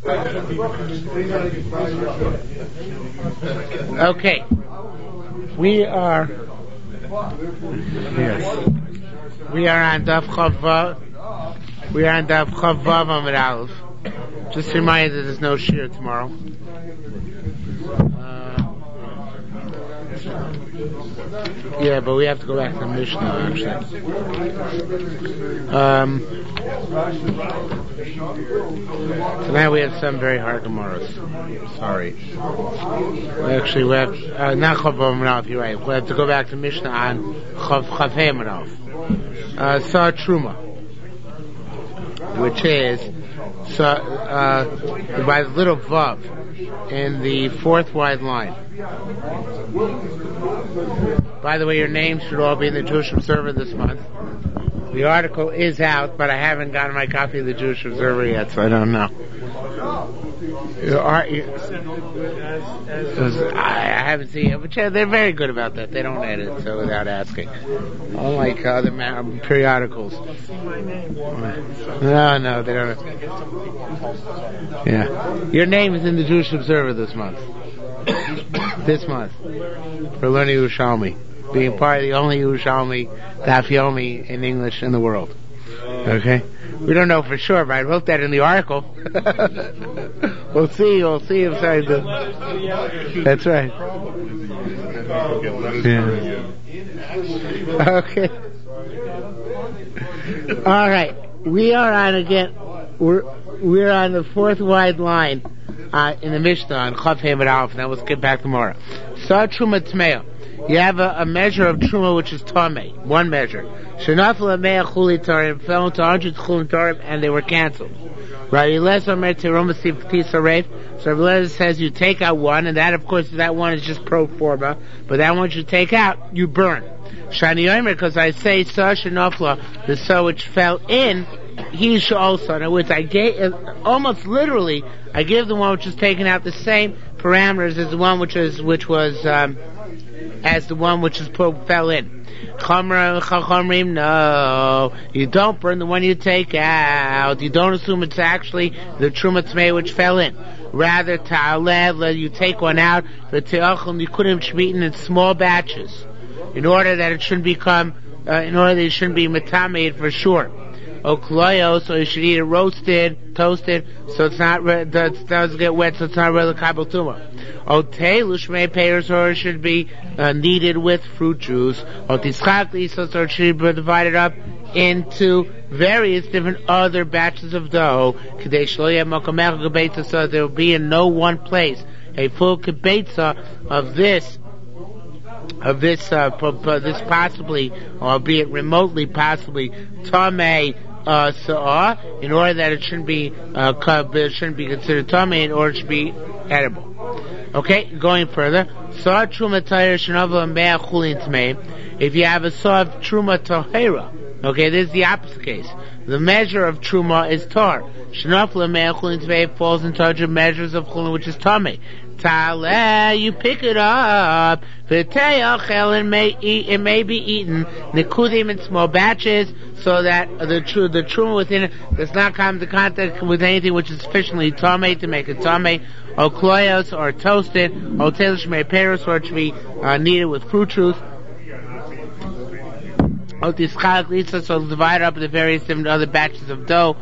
Okay. We are on Daf Chavav. We are on Daf Chavav Amud Aleph. Just a reminder that there's no shir tomorrow. Yeah, but we have to go back to the Mishnah actually. Tonight we have some very hard Gemaras. Sorry. Actually, we have not Chav Amud Aleph. You're right. We have to go back to Mishnah on Chav Amud Aleph. Sa Truma, which is by the little vav in the fourth wide line. By the way, your names should all be in the Jewish Observer this month. The article is out, but I haven't gotten my copy of the Jewish Observer yet, so I don't know. I haven't seen it, but yeah, they're very good about that. They don't edit, so without asking. Unlike other periodicals. No, they don't. Yeah. Your name is in the Jewish Observer this month. For learning Yerushalmi. Being part of the only Yerushalmi, Daf Yomi in English in the world. Okay? We don't know for sure, but I wrote that in the article. We'll see if I do. That's right. Yeah. Okay. Alright. We're on the fourth wide line in the Mishnah on Chav Amud Aleph, and then we'll skip back tomorrow. Sa Truma Tmeya. You have a measure of Truma which is Tameh. One measure. Shenafel Me'ah Chuli Tarim fell into 100 Chulim Tarim and they were cancelled. Rabbi Eliezer Omer Teroma Sifti Sareif. So Rabbi Eliezer says you take out one, and that of course that one is just pro forma, but that one you take out, you burn. Shani Omer, because I say Sa Shenafla, the Sa which fell in, he should also. In other words, I gave, almost literally, I give the one which is taken out the same parameters as the one which was as the one which fell in. Chachamrim, no, you don't burn the one you take out. You don't assume it's actually the Truma Tmei which fell in. Rather, ta'alev, you take one out, but te'achim, you couldn't be eaten in small batches, in order that it shouldn't be metamed for sure. Okloyo, so you should eat it roasted, toasted, so it's not, doesn't get wet, so it's not really kabel tuma. Otei, lushmei peiros, or it should be kneaded with fruit juice. Otischakli, so it should be divided up into various different other batches of dough. Kadei shloya mokamech gebetza, so there will be in no one place a full gebetza of this possibly, albeit remotely possibly, tamei sa'ah, in order that it shouldn't be considered tamei, in order it should be edible. Okay, going further. Sa'ah truma tahira shenava me'ah chulin tmei. If you have a sa'ah of truma tahira, okay, this is the opposite case. The measure of truma is tar. Shenafla me'ah chulin tmei falls into other measures of chulin, which is tamei. You pick it up. It may be eaten nikudim in small batches, so that the truma within it does not come into contact with anything which is sufficiently tamei to make it tamei. Or kloyos, or toasted, or telish me peros, or it should be kneaded with fruit juice. So divide up the various different other batches of dough.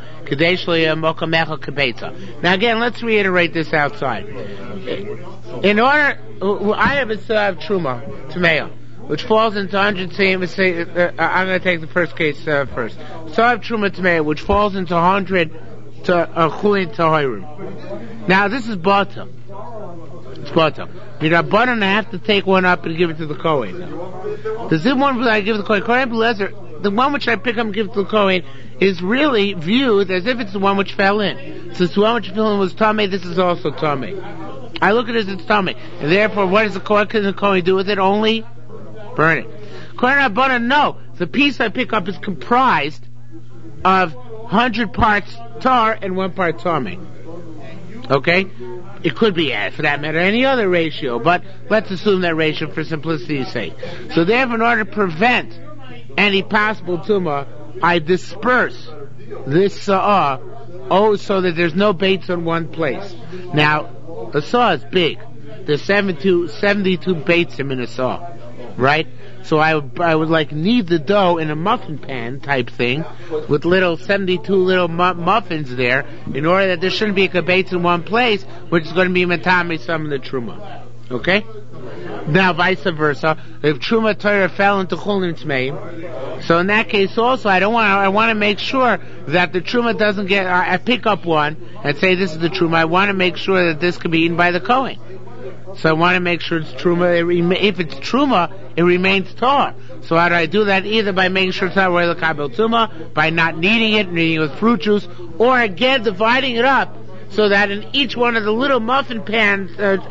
Now again, let's reiterate this outside. In order, I have a Sa'ah Truma, Tmeya, which falls into 100, I'm going to take the first case first. Sa'ah Truma Tmeya, which falls into 100 Chulin Tahirim. Now this is Bata. It's Bata. I have to take one up and give it to the Kohen. Does this one that I give to the Kohen, the one which I pick up and give to the Kohen, is really viewed as if it's the one which fell in. Since the one which fell in was Tamei, this is also Tamei. I look at it as it's Tamei. And therefore, what does the Kohen do with it? Only burn it. Kohen Rabbanan, no. The piece I pick up is comprised of 100 parts tar and 1 part Tamei. Okay? It could be, for that matter, any other ratio, but let's assume that ratio for simplicity's sake. So therefore, in order to prevent any possible tumah, I disperse this saw, so that there's no baits on one place. Now, a saw is big. There's 72 baits in a saw, right? So I would like knead the dough in a muffin pan type thing with 72 little muffins there, in order that there shouldn't be a baits in one place, which is going to be matami some of the truma. Okay? Now, vice versa, if truma Torah fell into chulin tmeim, so in that case also, I want to make sure that the truma doesn't get. I pick up one and say this is the truma. I want to make sure that this can be eaten by the kohen. So I want to make sure it's truma. If it's truma, it remains tar. So how do I do that? Either by making sure it's not royal kabel tuma, by not kneading it with fruit juice, or again dividing it up so that in each one of the little muffin pan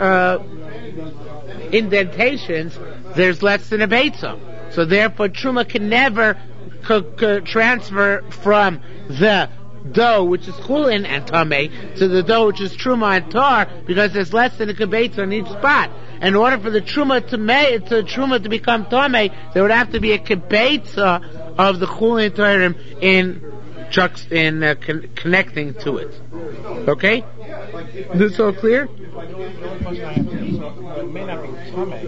indentations there's less than a beitza. So therefore, truma can never transfer from the dough, which is chulin and tameh, to the dough, which is truma and tar, because there's less than a kibetza on each spot. In order for the truma to become tameh, there would have to be a kibetza of the chulin and tarim connecting to it. Okay? Is this all clear? It may not be tameh.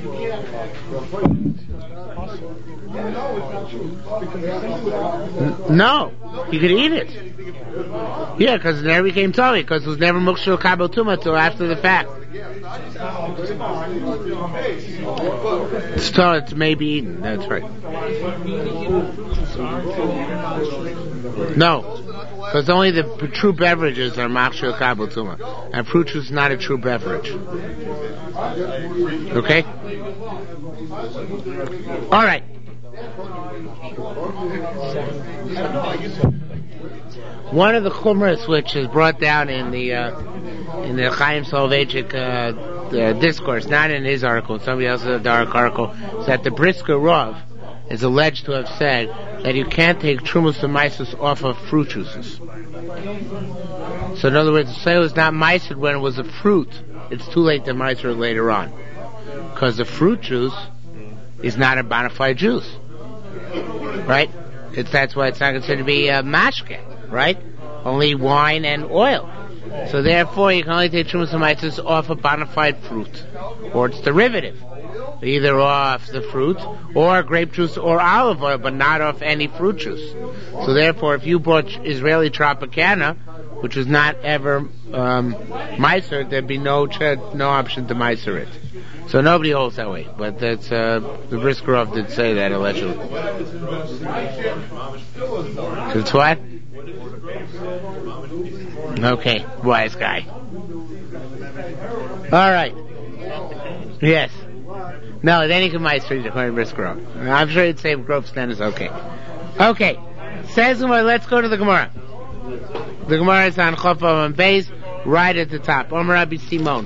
No, you could eat it. Yeah, because it never became tameh, because it was never mukshel kabel tuma till after the fact. It's maybe eaten. That's right. No, because only the true beverages are mukshel kabel tuma, and fruit juice is not a true beverage. Okay. All right. One of the chumras which is brought down in the Chaim Soloveitchik discourse, not in his article, somebody else's dark article, is that the Brisker Rav is alleged to have said that you can't take trumas and maisus off of fruit juices. So in other words, say it was not maised when it was a fruit, it's too late to maised it later on, because the fruit juice is not a bona fide juice, right? That's why it's not considered to be a mashke, right? Only wine and oil. So therefore, you can only take trumas and maisus off a bona fide fruit, or its derivative, either off the fruit or grape juice or olive oil, but not off any fruit juice. So therefore, if you bought Israeli Tropicana, which was not ever meiser, there'd be no option to meiser it. So nobody holds that way, but that's the Brisker Rav did say that allegedly. So it's what? Okay, wise guy. All right. Yes. No, then you can meiser it according to Brisker Rav. I'm sure you'd say Grove Sten is okay. Okay. Says Gemara, let's go to the Gemara. The Gemara is on Chof and Beis, right at the top. Omer Rabbi Simon.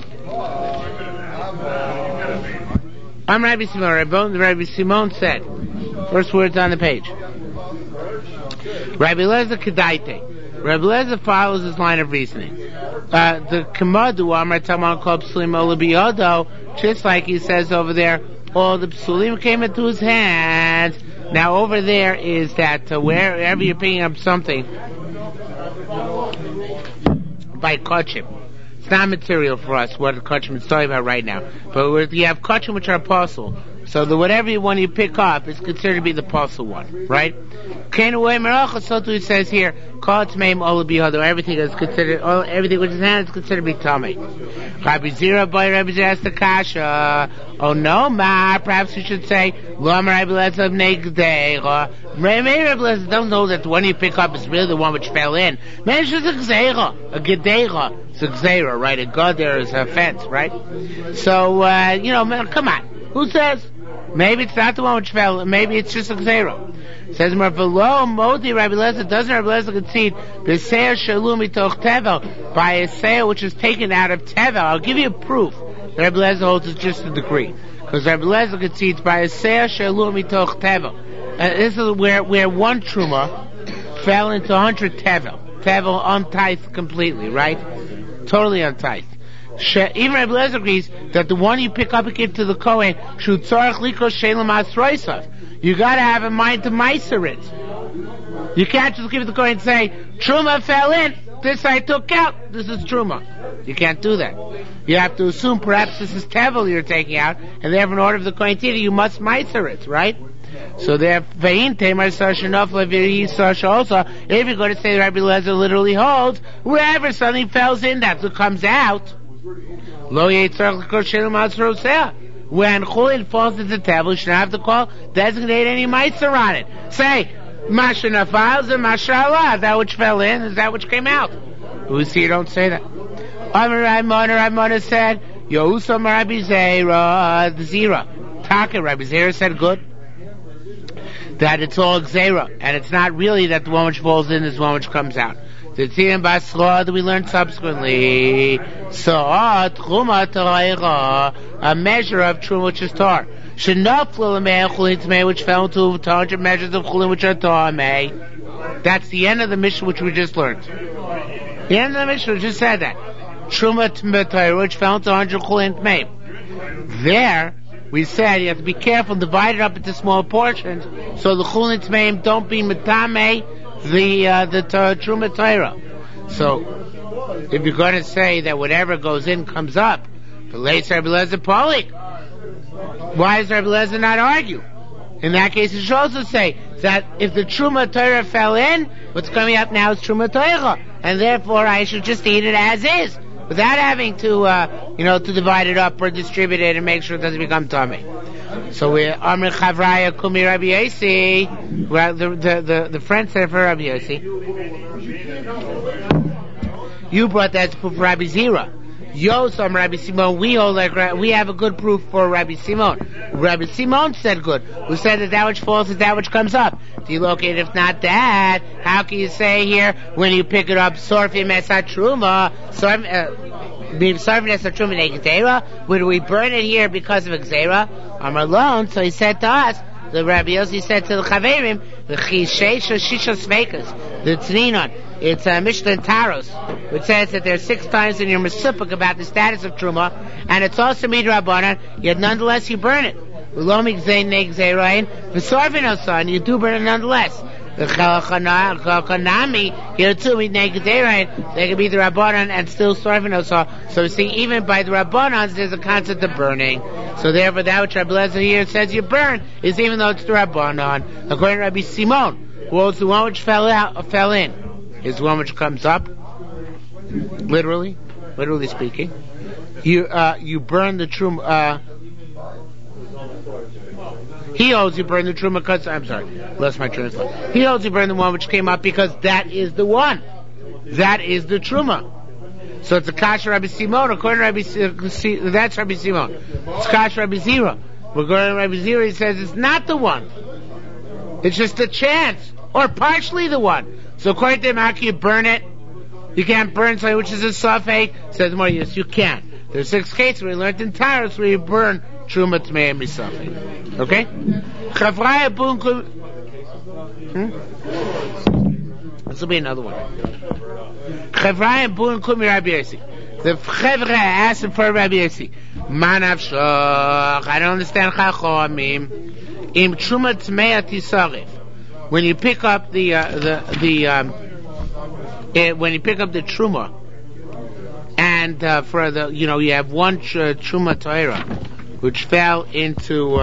Rabbi Simon said, first words on the page. Rabbi Lezer Kedaite. Rabbi Lezer follows this line of reasoning. The Kamadu Amar Taman called Psulim Ola Biyodo, just like he says over there, all the Psulim came into his hands. Now over there is that wherever you're picking up something by kachim, it's not material for us what kachim is talking about right now. But you have kachim which are apostle, so the whatever one you pick up is considered to be the apostle one, right? So too it says here, everything is considered, everything which is handed is considered to be tummy. Rabbi Zira asked the kasha. Oh no, perhaps you should say, maybe Rabbi Lezer don't know that the one you pick up is really the one which fell in. Maybe it's just a gedeira. It's a gzeira, right? A god there is a fence, right? So, come on. Who says? Maybe it's not the one which fell, maybe it's just a gzeira. Says below Modi Rabbi Lezer, doesn't Rabbi Lezer concede b'seir shalom mitoch tevel, by a seir which is taken out of tevel? I'll give you a proof. Rabbi Lezer holds it's just a degree, because Rabbi Lezer concedes by a seir shalom mitoch tevel. This is where one truma fell into 100 tevel untithed completely, right? Totally untithed. Even Rabbi Lezer agrees that the one you pick up and give to the Kohen should tzarech likros shelem asroisav. You got to have in mind to meiser it. You can't just give it to the Kohen and say, Truma fell in, this I took out, this is Truma. You can't do that. You have to assume perhaps this is Tevel you're taking out, and therefore in order for the Kohen to eat it, you must meiser it, right? So therefore, if you're going to say that Rabbi Eliezer literally holds, wherever something falls in, that's what comes out. When Chulin falls into Tevel, you shouldn't have to designate any meiser on it. Say, Masha Nafal and Mashallah, that which fell in is that which came out. We see you don't say that. Ramona said, Yosam Rabbi Zera, the Zera. Taka, Rabbi Zera said good. That it's all Zera, and it's not really that the one which falls in is the one which comes out. The Tzim Basla that we learned subsequently. So, Truma Torah, a measure of Truma which is Tar. Shenaflu Lamei Chulin Tmei, which fell into 200 measures of Chulin which are Tar Mei. That's the end of the Mishnah which we just learned. The end of the Mishnah just said that. Truma Tmei, which fell into 100 Chulin Tmei. There, we said you have to be careful, divide it up into small portions, so the Chulin Tmeim don't be Metame, the Truma Torah. So, if you're going to say that whatever goes in comes up, the late Rabbi Eliezer Polik, why does Rabbi Eliezer not argue? In that case, you should also say that if the Truma Torah fell in, what's coming up now is Truma Torah, and therefore I should just eat it as is, without having to, to divide it up or distribute it and make sure it doesn't become tummy. So we Amr Chavraya Kumi Rabbi Yossi. Well, the friend said for Rabbi Yossi. You brought that to proof for Rabbi Zera. Yosam Rabbi Simon. We have a good proof for Rabbi Simon. Rabbi Simon said good. Who said that which falls is that which comes up. Do you locate if not that? How can you say here when you pick it up Sorfim Esat Truma? Would we burn it here because of Xera? I'm alone, so he said to us, the Rabbi Yossi said to the Chaverim, the Chishesh Shisha Sveikas, the Tzninon, it's a Mishnah in Taros, which says that there's 6 times in your Mesupik about the status of Truma, and it's also Midrabanan, yet nonetheless you burn it. And you do burn it nonetheless. The Chalachanami, here too, they can be the Rabbanan and still starving us. So you see, even by the Rabbanans, there's a concept of burning. So therefore, that which Rabbi Eliezer here says you burn is even though it's the Rabbanan. According to Rabbi Simon, who holds the one which fell in, is the one which comes up. Literally speaking, you burn the Truma. He holds you burn the Truma cuts. I'm sorry, lost my train of thought. He holds you burn the one which came up because that is the one. That is the Truma. So it's a Kasha Rabbi Simon. According to Rabbi that's Rabbi Simon. It's Kasha Rabbi Zera. According to Rabbi Zera, he says it's not the one. It's just a chance, or partially the one. So according to him, how can you burn it? You can't burn something which is a safek. Says more, yes, you can. There's 6 cases where we learned in Taros where you burn Truma Tmei and Misafek. Okay? Chavraya Bunkum. This will be another one. Chavraya Bunkum Rabbi Yossi. The Chavra asked him for Rabbi Yossi. Manavshach. I don't understand Chachamim. Im Truma Tmei Tisarif. When you pick up the Truma, and for the you have one Truma Torah which fell into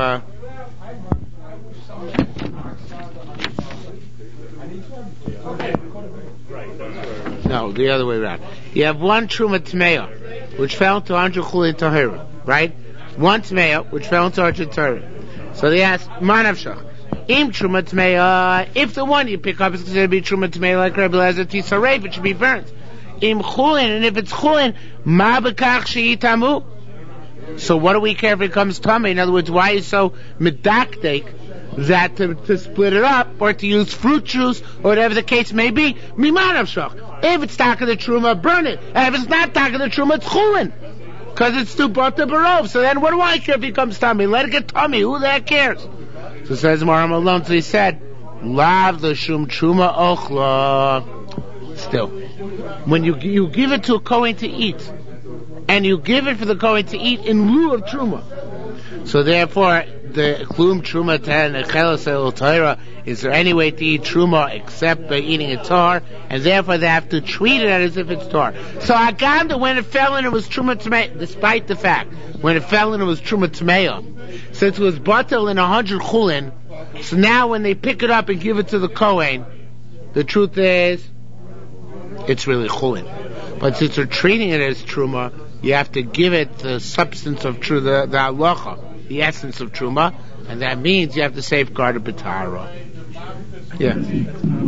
no, the other way around. You have one Truma Tmeya which fell into 100 Chulin Torah, right? One Tmeya which fell into 100 Torah. So they asked, Manavshach. Im Truma Tmeya, if the one you pick up is considered to be Truma Tmeya like Rabbi Eliezer Tisaref, it should be burnt. Im Chulin, and if it's Chulin, Ma B'kach She'itamu. So what do we care if it comes tummy? In other words, why is so medakdek that to split it up or to use fruit juice or whatever the case may be? Mimanav shach. If it's taka the truma, burn it. And if it's not taka the truma, it's chulin. Because it's too bata barov. So then what do I care if it comes tummy? Let it get tummy. Who the heck cares? So says Maram alone. So he said, Lav the shum truma ochla. Still, when you give it to a Kohen to eat, and you give it for the Kohen to eat in lieu of Truma. So therefore, the klum truma ten echelos el Torah. Is there any way to eat truma except by eating a tar? And therefore they have to treat it as if it's tar. So Aganda, when it fell in, it was truma tmei, despite the fact when it fell in, it was truma tmei. Since it was batel in 100 chulin, so now when they pick it up and give it to the Kohen, the truth is, it's really chulin. But since they're treating it as truma, you have to give it the substance of truma, the halacha, the essence of truma, and that means you have to safeguard a b'tara. Yeah. He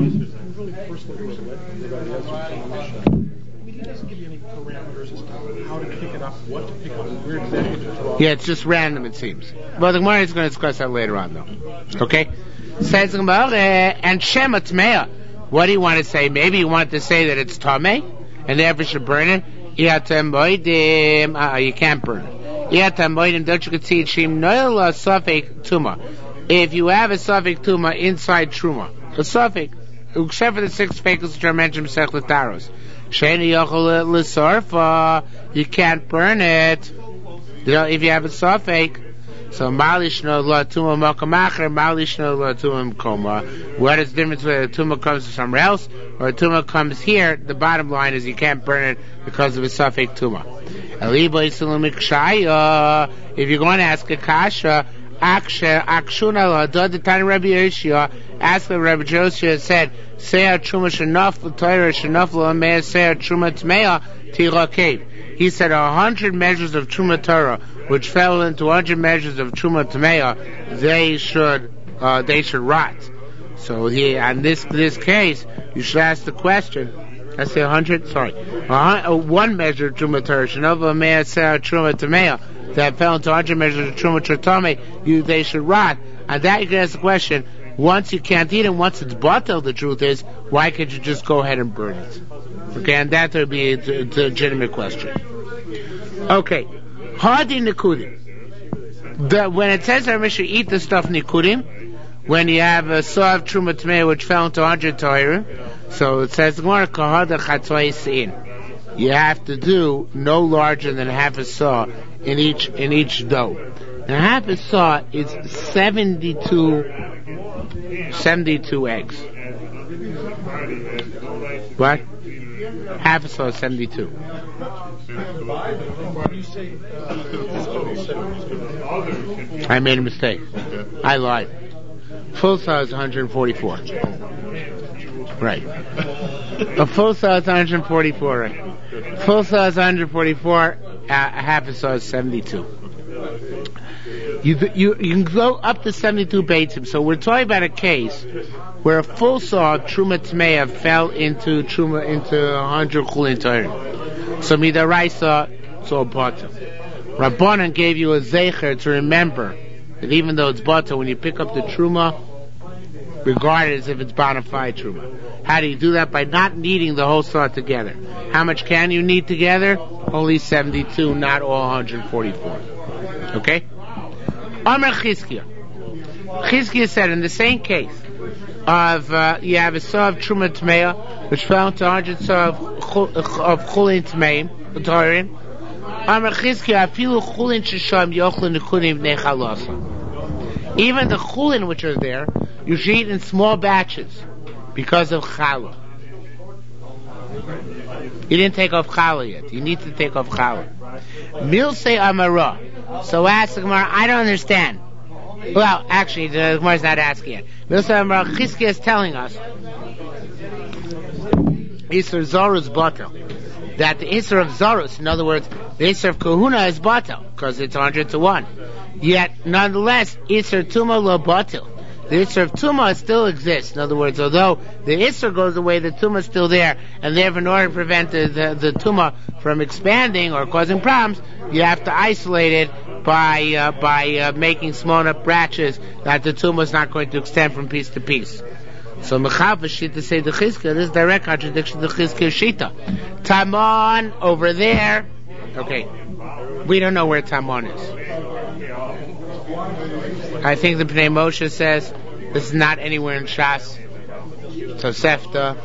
doesn't give you any parameters as to how to pick it up, what to pick up, where exactly to throw. Yeah, it's just random, it seems. Well, the Gemara is going to discuss that later on, though. Okay? Says the Gemara, and Shema Tmeah. What do you want to say? Maybe you want to say that it's Tameh, and therefore should burn it. You can't burn it. Don't you concede Shim Noila Safek Tuma? If you have a Safek Tuma inside Truma, a Safek, except for the 6 fakels which are mentioned in Sech Lataros, Sheni Yochel L'Sarfa, you can't burn it. If you have a Safek. So Malishno La Tuma Makamacher, Malishno La Tuma Mkoma. What is the difference whether a Tuma comes from somewhere else or a Tuma comes here? The bottom line is you can't burn it because of a Safek Tuma. If you're going to ask a kasha, Akshuna La Dod the Tani Rabbi Yoshia, ask the Rabbi Yoshia said, Seah Truma Shanaf L'Torah Shanaf L'Ameh Seah Truma Tmeah Tirakev. He said 100 measures of Truma Torah, which fell into 100 measures of Truma Tmeah, they should rot. So in this case, you should ask the question. I say 100. Sorry, 1 measure of Truma Torah, Shenova Mea Seah Truma Tmeah, that fell into 100 measures of Truma Trameh, they should rot. And that you can ask the question. Once you can't eat it, once it's batel, the truth is, why can't you just go ahead and burn it? Okay, and that would be a legitimate question. Okay, Hadi Nikudim. When it says that we should eat the stuff Nikudim, when you have a saw of Truma Tmei which fell into 100 Torah, so it says you have to do no larger than half a saw in each dough. Now half a saw is 72 eggs. What? Half a saw is 72. I made a mistake. I lied. Full saw is 144. Right. A full saw is 144. Right. Full saw is 144. Half a saw is 72. You can go up to 72 beitzim. So we're talking about a case where a full saw Truma Tmeah fell into 100 chulin Torah. So midaraisa, it's all batel. Rabbanan gave you a zecher to remember that even though it's batel, when you pick up the truma, regard it as if it's bona fide truma. How do you do that? By not kneading the whole saw together. How much can you knead together? Only 72, not all 144. Okay? Amar Chizkiah. Chizkiah said in the same case of you have a saw of Truma Tmeah which fell into 100 saw of Chulin Tmeim, Torin. Amar Chizkiah afilu Chulin shesham yochlu nekudim bnei chalasa. Even the Chulin which are there, you should eat in small batches because of challah. You didn't take off challah yet. You need to take off challah. Milsei Amara. So ask the Gemara, I don't understand. Well, actually, the Gemara is not asking it. Milsei Amara, Chizkiah is telling us Isser Zorus Batel. That the Isser of Zorus, in other words, the Isser of Kahuna is Batel, because it's 100 to 1. Yet, nonetheless, Isser Tuma lo Batel. The Isser of Tumah still exists. In other words, although the Isser goes away, the Tumah is still there, and therefore in order to prevent the Tumah from expanding or causing problems, you have to isolate it by making small enough batches that the Tumah is not going to extend from piece to piece. So Mechav Shita say the Chizkiah, this is direct contradiction to the Chizkiah Shita. Tamon over there. Okay, we don't know where Tamon is. I think the Pnei Moshe says this is not anywhere in Shas. Tosefta,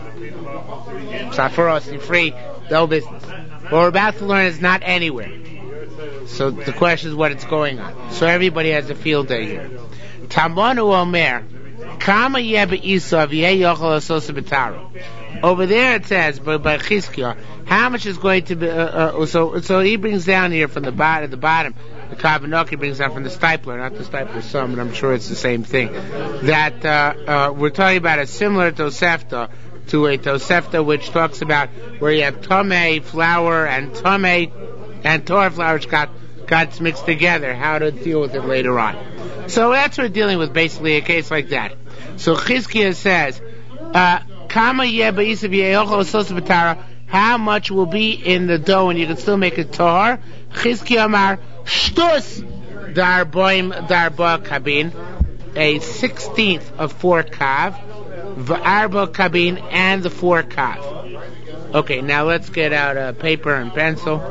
Safaros, Yifri, no business. What we're about to learn is not anywhere. So the question is what it's going on. So everybody has a field day here. Tamanu Omer, Kama Yebe Isav Yeh Yochel Asos B'Taro. Over there it says by Chizkiah, how much is going to be? So he brings down here from the bottom. The Kavanaki brings down from the stipler, not the stipler sum, but I'm sure it's the same thing. That we're talking about a similar Tosefta to a Tosefta which talks about where you have Tomei flour and Tomei and Torah flour which got mixed together. How to deal with it later on. So that's what we're dealing with, basically a case like that. So Chizkiah says, Kama Yeba Isav Yeyochel Asos B'Taro. How much will be in the dough and you can still make it tahar? Chizkiah Amar Shtus Darba Kabin, a 16th of 4 kav, V'arba Kabin, and the 4 kav. Okay, now let's get out a paper and pencil.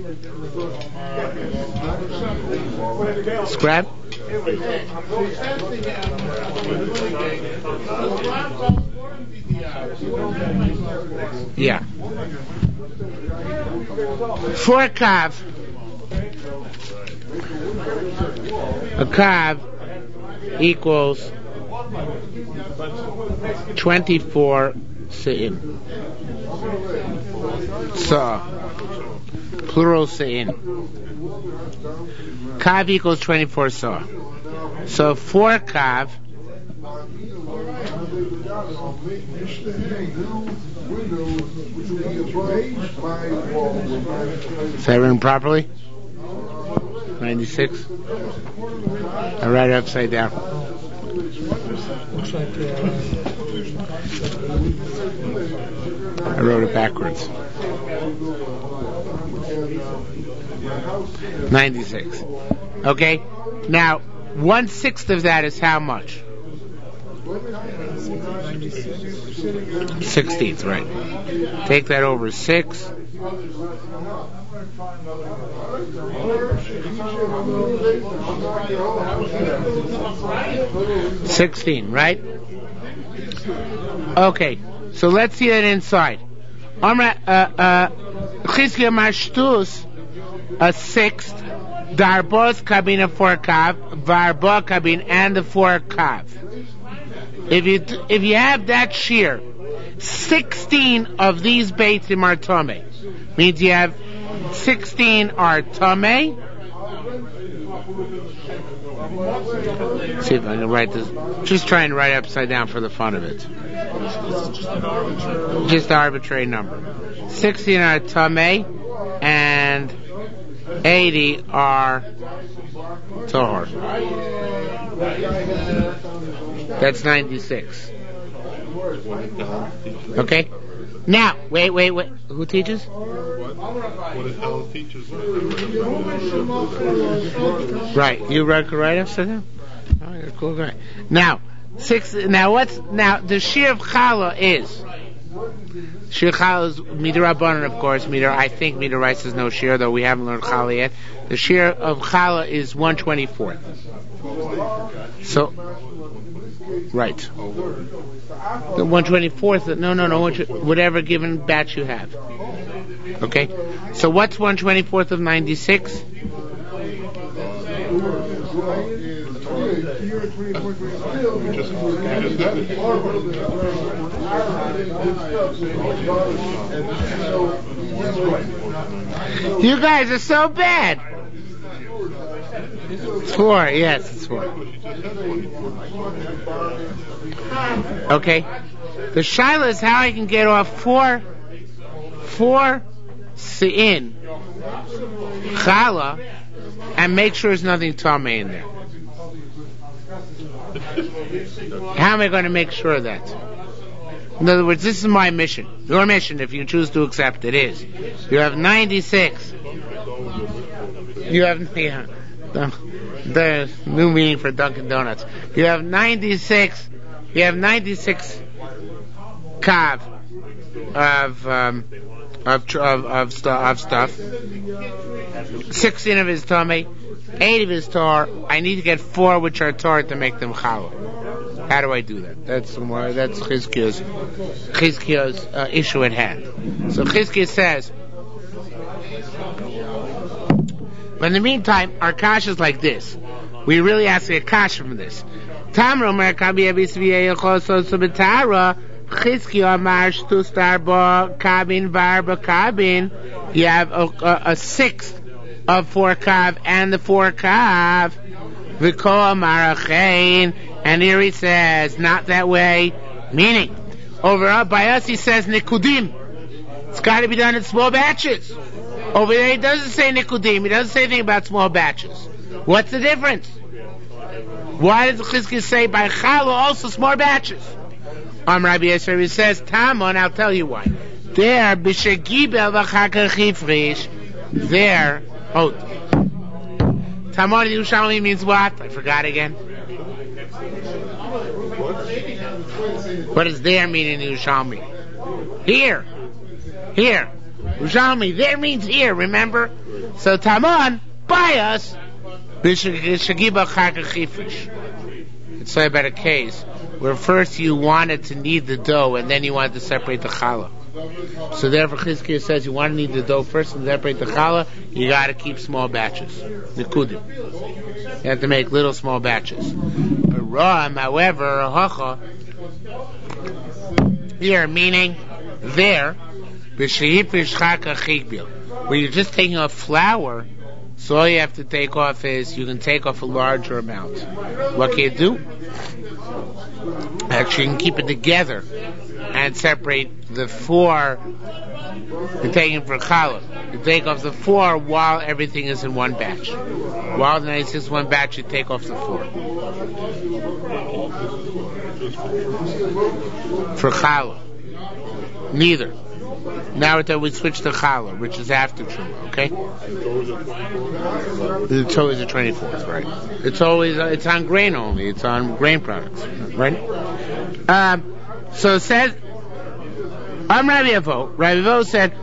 Scrap. Yeah. 4 kav. A kav equals 24 se'im. So, plural se'im. Kav equals 24 saw. So 4 kav is that written properly? 96? I write it upside down. I wrote it backwards. 96. Okay? Now, 1/6 of that is how much? 16th, right. Take that over 6. 16, right? Okay, so let's see that inside. Chizkiah Mashtus, a 6th, Darbos Kabin, a 4 kav, Varba Kabin, and the 4 kav. If you have that shear, 16 of these beitzim are tomei. Means you have 16 are tomei. See if I can write this. Just trying to write upside down for the fun of it. Just an arbitrary number. 16 are tomei, and 80 are tahor. That's 96. Okay? Now, wait. Who teaches? What if Helen teaches? Right. You right upside down? Oh, you're a cool guy. Now, the shear of challah is? Shir challah is midrabanan, of course. I think midraisa is no shear, though we haven't learned challah yet. The shear of challah is 1/24. So, right. The 1/24th, no, whatever given batch you have. Okay? So what's 1/24th of 96? You guys are so bad. It's 4, yes, it's 4. Okay. The shaila is how I can get off 4 se'in challah and make sure there's nothing tamei in there. How am I going to make sure of that? In other words, this is my mission. Your mission, if you choose to accept it, is you have 96. You have the new meaning for Dunkin' Donuts. You have 96. You have 96 kav of stuff. 16 of his tummy, 8 of his tar. I need to get 4 which are tar to make them challah. How do I do that? That's Chizkiah's issue at hand. So Chizkiah says, But in the meantime, our kasha is like this. We really ask a kasha from this. Tamro Merkabi Abisviya Yochoso Subitara Chizkiya Marsh to Starba Kabin Varba Kabin. You have a sixth of 4 kav and the 4 kav. V'kol Marachain. And here he says, not that way. Meaning, over by us he says Nikudim. It's got to be done in small batches. Over there he doesn't say Nikudim. He doesn't say anything about small batches. What's the difference? Why does the Chizkiya say by Chala also small batches? Rabbi Yisrael, he says, Tamon, I'll tell you why. There, B'shegibel v'chakar chifrish. There, Tamon in Yerushalmi means what? I forgot again. What does there mean in Yerushalmi? Here. Yerushalmi, there means here, remember? So Tamon, by us, it's so about a case where first you wanted to knead the dough and then you wanted to separate the challah. So therefore Chizkiya says you want to knead the dough first and separate the challah, you got to keep small batches. Nikudim. You have to make little small batches. But Ram, however, hacha, here meaning there, where you're just taking off flour. So all you have to take off is, you can take off a larger amount. What can you do? Actually, you can keep it together and separate the 4. You're taking for challah. You take off the 4 while everything is in one batch. While the 96 is one batch, you take off the 4. For challah. Neither. Now we switch to challah, which is after truma, okay? It's always the 24th, right? It's on grain only. It's on grain products, right? So it says, Rabbi Avo said,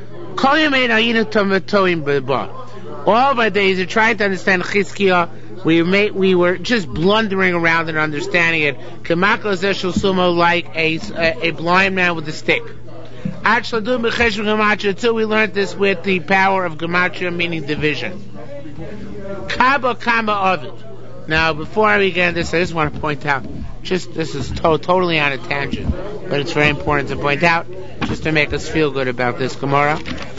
all my days are trying to understand Chizkiya. We were just blundering around and understanding it. Like a blind man with a stick. Until we learned this with the power of gematria, meaning division. Kaba kama ovid. Now, before we get into this, I just want to point out, this is totally on a tangent, but it's very important to point out, just to make us feel good about this Gemara.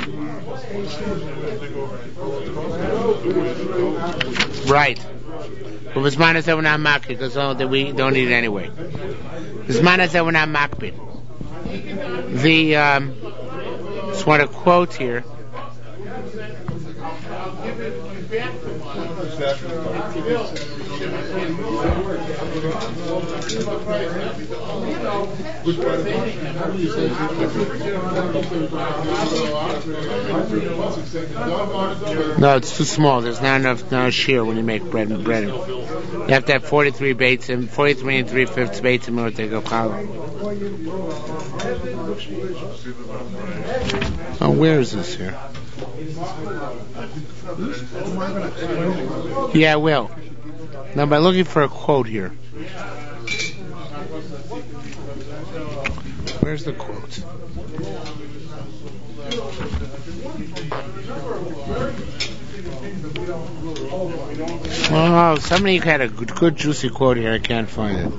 Right. But Bismana said we're not makbid, because we don't need it anyway. Bismana said we're not makbid. Just want to quote here. No, it's too small. There's not enough shear when you make bread. You have to have 43 baits and 43 3/5 baits in order to take a challah. Oh, where is this here? Yeah, I will. Now, by looking for a quote here. Where's the quote? Oh, somebody had a good juicy quote here. I can't find it.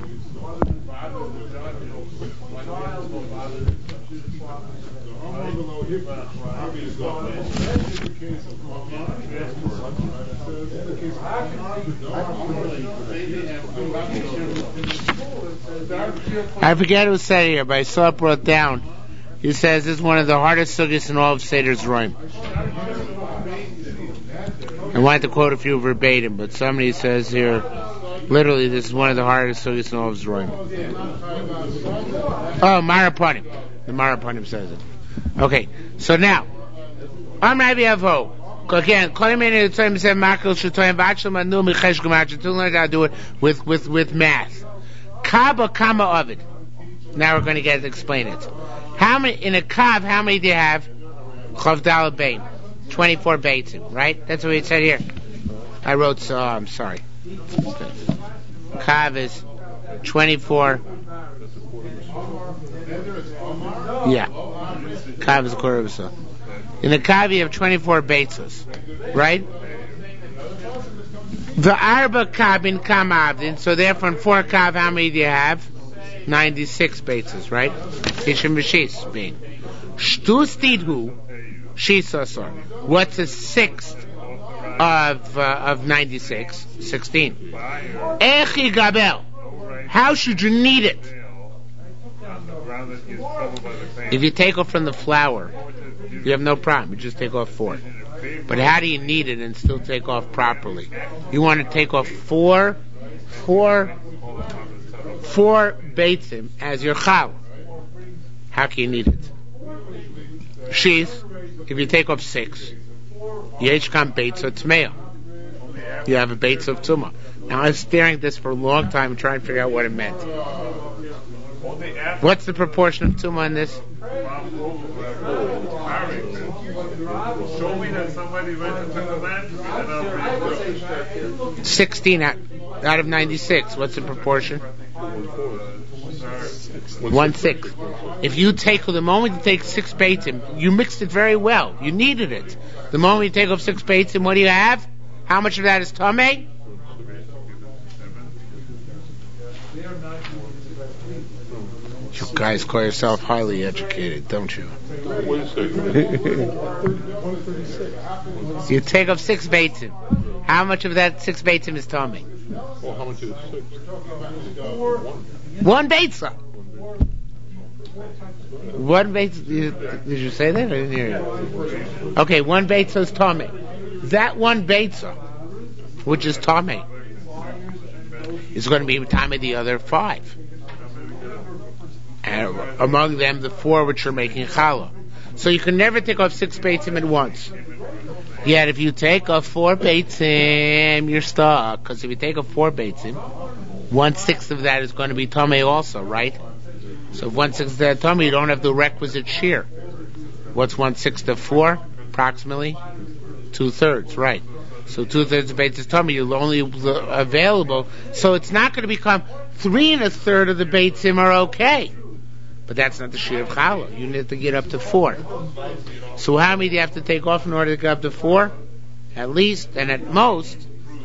I forget who said it here, but I saw it brought down. He says this is one of the hardest sugyas in all of Seder's Roim. I wanted to quote a few verbatim, but somebody says here, literally, this is one of the hardest sugyas in all of Roim. Oh, Marapanim. The Marapanim says it. Okay, so now, I'm Rabbi Avo. Again, to learn how to do it with math. Kaba kama of it. Now we're going to get to explain it. How many in a kav? How many do you have? Chavdala bein, 24 beitzim, right? That's what it said here. I wrote so. I'm sorry. Kav is 24. Yeah, kav is a quarter of a so. In the kav you have 24 beitzos, right? The arba kav in kam avdin. So therefore, in 4 kav, how many do you have? 96 bases, right? Ishim b'shis being. Shtus tidhu shisasor. What's a sixth of 96? 16. Echi gabel. How should you knead it? If you take off from the flour, you have no problem. You just take off 4. But how do you knead it and still take off properly? You want to take off 4 beitzim as your chal. How can you knead it? Sheath, if you take off 6, yesh kam beitz of tmeah. You have a beitz of tumah. Now I was staring at this for a long time and trying to figure out what it meant. What's the proportion of tumah in this? Show me that somebody went into the land and 16 out of 96. What's the proportion? 1/6. If you take, the moment you take 6 beitzim, you mixed it very well. You kneaded it. The moment you take off 6 beitzim, what do you have? How much of that is tameh? You guys call yourself highly educated, don't you? You take off 6 beitzim. How much of that 6 beitzim is tameh? Well, how much is 6? 1 beitzah. 1 beitzah. Did you say that? I didn't hear you. Okay, 1 beitzah is tameh. That 1 beitzah, which is tameh, is going to be tameh the other 5. And among them, the 4 which are making challah. So you can never take off 6 beitzim at once. Yet if you take off 4 beitzim, you're stuck. Because if you take off 4 beitzim, 1/6 of that is going to be tameh also, right? So if 1/6 of that tameh, you don't have the requisite shear. What's 1/6 of 4? Approximately 2/3, right? So 2/3 of beitzim is tameh. You're only available. So it's not going to become 3 1/3 of the beitzim are okay. But that's not the shear of challah. You need to get up to 4. So how many do you have to take off in order to get up to 4? At least, and at most,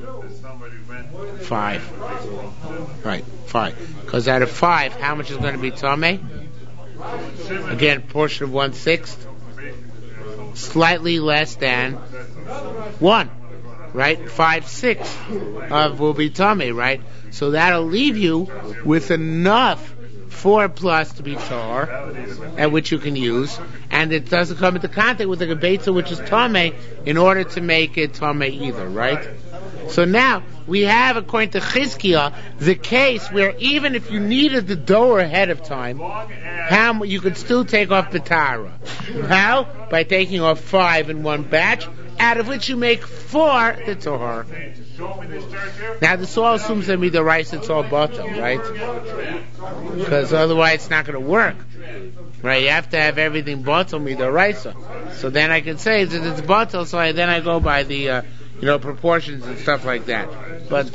5. Right, 5. Because out of 5, how much is going to be tameh? Again, portion of 1/6. Slightly less than 1. Right? 5/6 of will be tameh, right? So that'll leave you with enough 4 plus to be tar, and which you can use, and it doesn't come into contact with the gebetza, which is tameh, in order to make it tameh either, right? So now we have, according to Chizkiah, the case where even if you needed the dough ahead of time, how you could still take off the tara. How? By taking off 5 in one batch, out of which you make 4 the tahor. Now this all assumes that the rice it's all bottom, right? Because otherwise it's not going to work, right? You have to have everything bottom the rice. So then I can say that it's bottom. So then I go by the proportions and stuff like that. But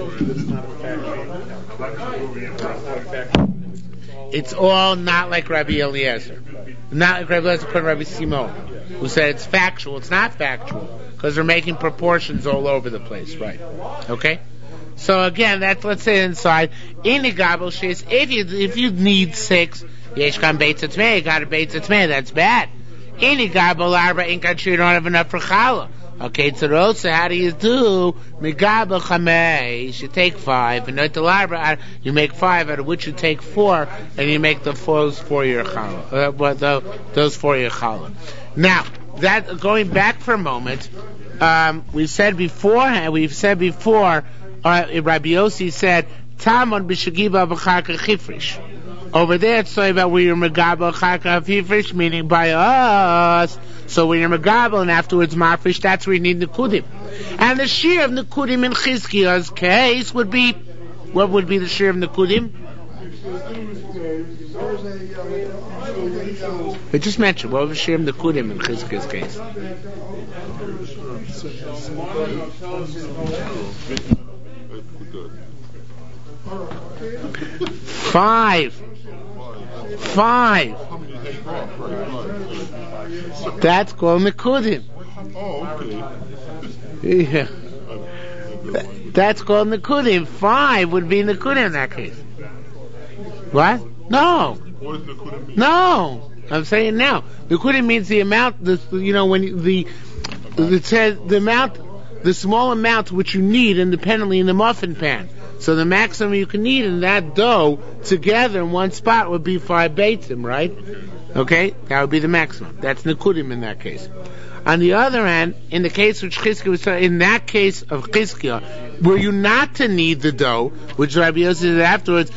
it's all not like Rabbi Eliezer, not like Rabbi Eliezer and Rabbi Simon, who said it's factual. It's not factual. Because they're making proportions all over the place, right? Okay? So again, let's say inside, in the gabel shis, if you need 6, yesh kam beitz atmei, you got a beitz atmei, that's bad. In the gabel arba, in country, you don't have enough for challah. Okay, so how do you do? Megabel chamei, you should take 5, and not the arba, you make 5, out of which you take 4, and you make the 4 for your challah. Those for your challah. Now, that going back for a moment, we've said before, Rabbi Yossi said, Tamon b'shagiba b'charka chifrish. Over there, it's talking about where you're megabel charka chifrish, meaning by us. So when you're megabel and afterwards mafrish, that's where you need nekudim. And the shear of nekudim in Chizkiah's case would be, what would be the shear of nekudim? I just mentioned, what was the shear of nekudim in Chizkiah's case? 5. That's called nekudim. Oh, okay. Yeah. That's called Nekudim. 5 would be Nekudim in that case. What? No. What does Nekudim mean? No. I'm saying now. Nekudim means the amount, when it says the amount, the small amount which you need independently in the muffin pan. So the maximum you can need in that dough together in one spot would be 5 beitzim, right? Okay? That would be the maximum. That's Nekudim in that case. On the other hand, in the case which Chizkiah was saying, in that case of Chizkiah, were you not to need the dough, which Rabbi Yossi did afterwards,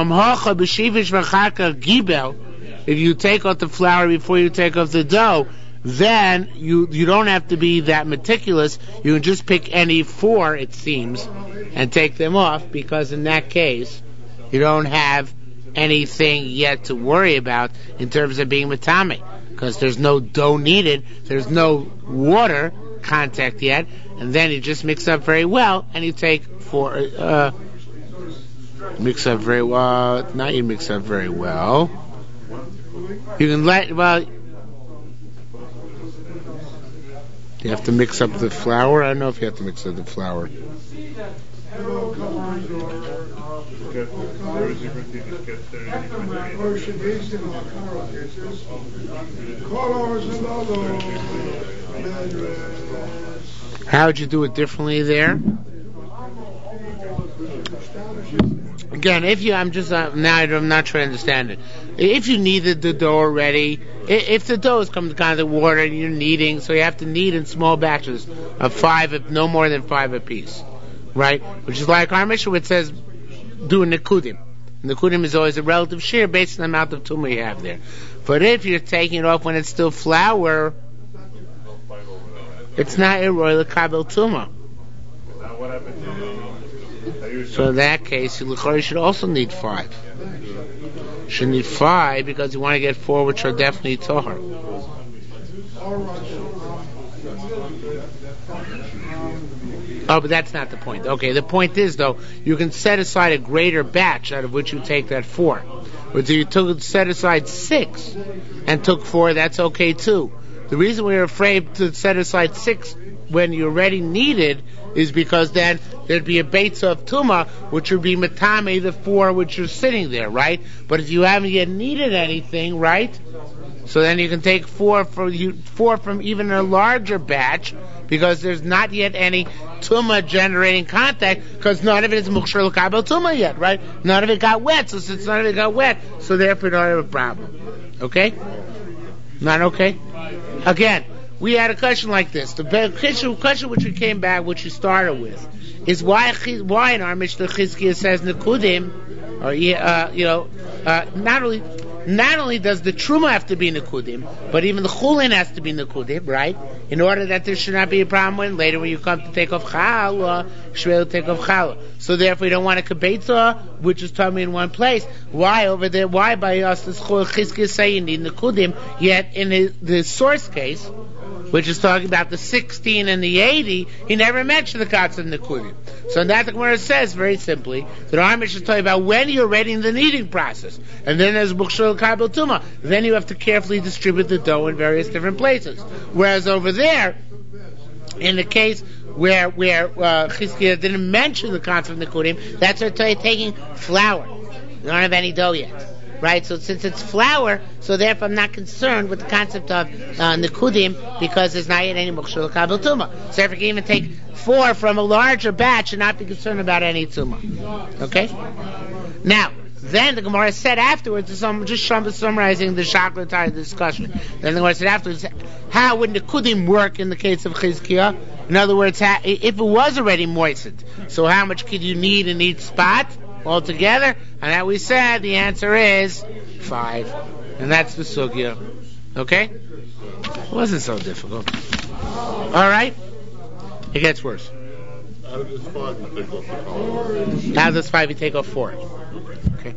if you take off the flour before you take off the dough, then you don't have to be that meticulous. You can just pick any 4, it seems, and take them off, because in that case, you don't have anything yet to worry about in terms of being matame, because there's no dough needed, there's no water contact yet, and then you just mix up very well, and you take 4, mix up very well, not you mix up very well, you can you have to mix up the flour. I don't know if you have to mix up the flour. How would you do it differently there? Again, if you, I'm just I'm not trying to understand it. If you needed the dough already, if the dough has come to kind of water and you're kneading, so you have to knead in small batches of 5, no more than 5 apiece, right? Which is like our Mishnah, which says do a nekudim. Nekudim is always a relative share based on the amount of tumah you have there. But if you're taking it off when it's still flour, it's not a royal kabel tumah. So in that case, you should also need 5. You should need 5 because you want to get 4 which are definitely tahor. Oh, but that's not the point. Okay, the point is, though, you can set aside a greater batch out of which you take that 4. But if you set aside 6 and took 4, that's okay too. The reason we're afraid to set aside 6 when you already need it is because then there'd be a beitzah of tumah, which would be matame, the 4 which are sitting there, right? But if you haven't yet needed anything, right? So then you can take 4 from even a larger batch, because there's not yet any tumah generating contact, because none of it is mukshar l'kabel tumah yet, right? None of it got wet, so since none of it got wet, so therefore you don't have a problem. Okay? Not okay? Again, we had a question like this. The question which we came back, which we started with, is why in our Mishnah Chizkiah says nekudim, or not only does the truma have to be nekudim, but even the chulin has to be nekudim, right? In order that there should not be a problem when later when you come to take off challah, shvei take off challah. So therefore you don't want a kabetza, which is tummy in one place. Why over there? Why by us does Chizkiah say you need nekudim? Yet in the source case, which is talking about the 16 and the 80, he never mentioned the concept of nekudim. So in that the Gemara says very simply that our Mishnah is talking about when you're ready in the kneading process, and then there's bukshul kabel tumah. Then you have to carefully distribute the dough in various different places. Whereas over there, in the case where Chizkiah didn't mention the concept of nekudim, that's what they're taking flour. You don't have any dough yet. Right, so since it's flour, so therefore I'm not concerned with the concept of nekudim, because there's not yet any mukshul kabel tumah. So therefore you can even take 4 from a larger batch and not be concerned about any tumah. Okay? Now, then the Gemara said afterwards, just summarizing the Shakla entire discussion. Then the Gemara said afterwards, how would nekudim work in the case of Chizkiah? In other words, if it was already moistened, so how much could you need in each spot altogether? And that we said the answer is 5, and that's the sugya. Okay, it wasn't so difficult. All right, it gets worse. Out of this 5 you take off the column. Out of this 5 you take off 4. Okay,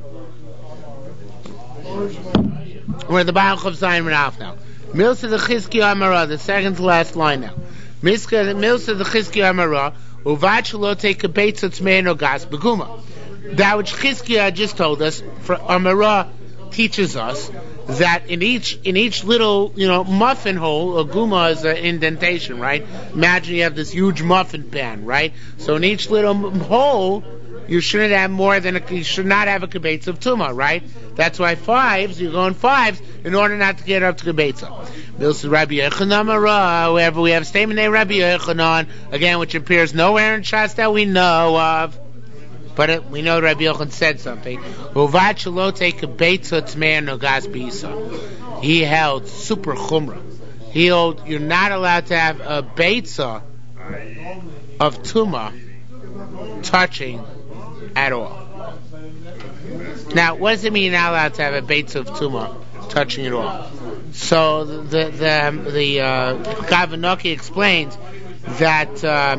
we're at the bottom of Zion Ralph now. Milsa the Chizkiah Amara, the second to last line now. Milsa the Chizkiah Amara, Uvach lo take a beit tzmei no gas beguma. That which Chizkiah just told us, for Amara, teaches us that in each little, muffin hole, a guma is an indentation, right? Imagine you have this huge muffin pan, right? So in each little hole, you shouldn't have you should not have a kibetza of tuma, right? That's why you go in fives in order not to get up to kibetza. Milsa Rabbi Yochanan, however, we have a statement named Rabbi Yochanan, again, which appears nowhere in Shas that we know of. But we know Rabbi Yochanan said something. He held super chumrah. He held you're not allowed to have a beitza of tuma touching at all. Now, what does it mean you're not allowed to have a beitza of tuma touching at all? So the Kavanoki explains that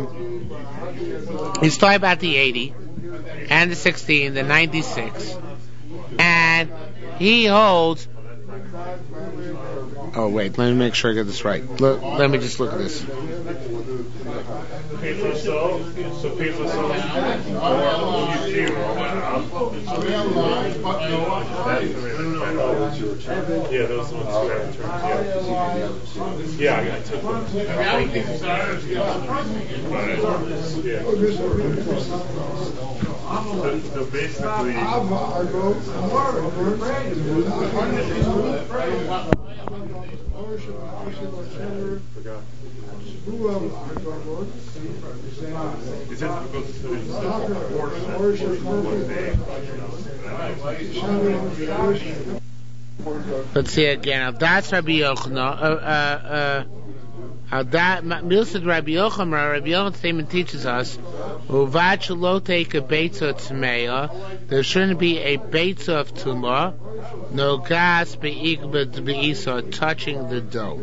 he's talking about the 80 and the 16, the 96, and he holds. Oh wait, let me make sure I get this right. Let me just look at this. Yeah, those ones who have terms. Yeah, I took them. So basically, let's see again. That's Rabbi Yochanan. Milsa Rabbi Yochanan. Rabbi Yochanan's statement teaches us, there shouldn't be a beitza of tumah, no gas be'ikbet be'isa, touching the dough.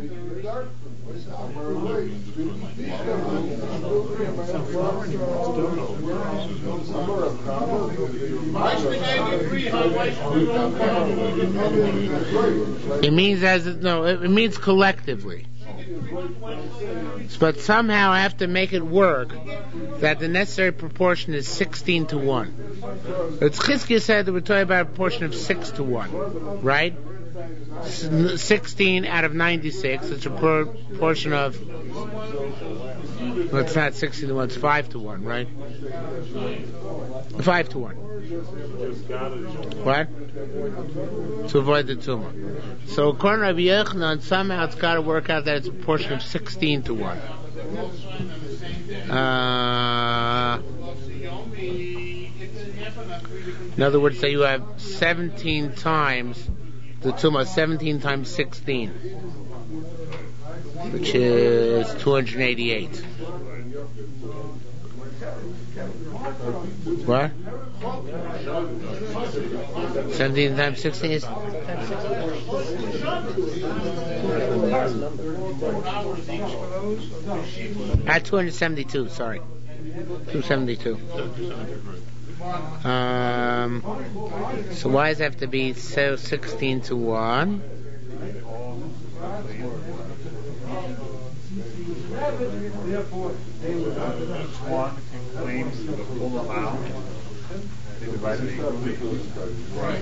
It means collectively. But somehow I have to make it work that the necessary proportion is 16 to 1. But Chizkiah said that we're talking about a proportion of 6 to 1, right? 16 out of 96, it's a proportion of, well, it's not 16 to 1, it's 5 to 1, right? 5 to 1. What? To avoid the tumor. So according to Rabbi Yochanan, somehow it's got to work out that it's a proportion of 16 to 1. In other words, say you have 17 times the tumah, 17 times 16, which is 288. What? 17 times 16 is? At 272, sorry. 272. So why does it have to be 16 to 1? Each one claims the full amount. They divide it equally. Right.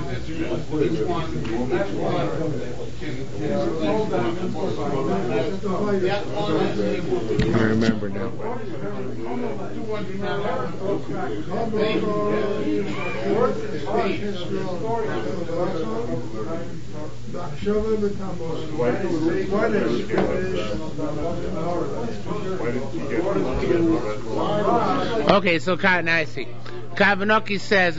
I remember now. Okay, so now I see. Kavanoki says,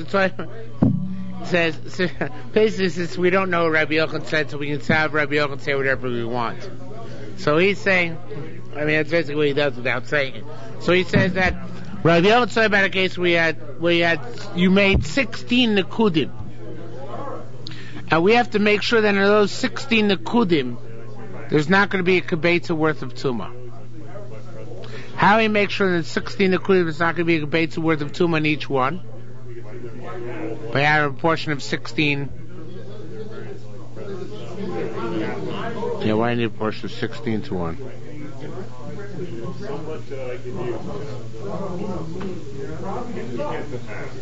basically since we don't know what Rabbi Yochanan said, so we can have Rabbi Yochanan say whatever we want. So he's saying, that's basically what he does without saying it. So he says that Rabbi Yochanan said about a case where you made 16 nekudim. And we have to make sure that in those 16 nekudim, there's not going to be a kibetza worth of tumah. How do we make sure that 16 nekudim is not going to be a kibetza worth of tumah in each one? By having a proportion of 16. Yeah, why need a proportion of 16 to 1? So much that I can use. You can't demand.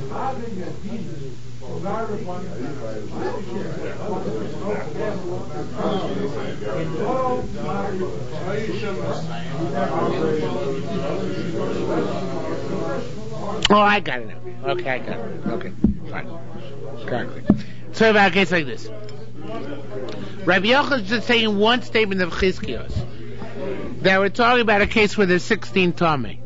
Oh, I got it now. Okay, I got it. Okay, fine. Correctly. So about a case like this. Rabbi Yochanan is just saying one statement of Chizkios. That we're talking about a case where there's 16 Tomei.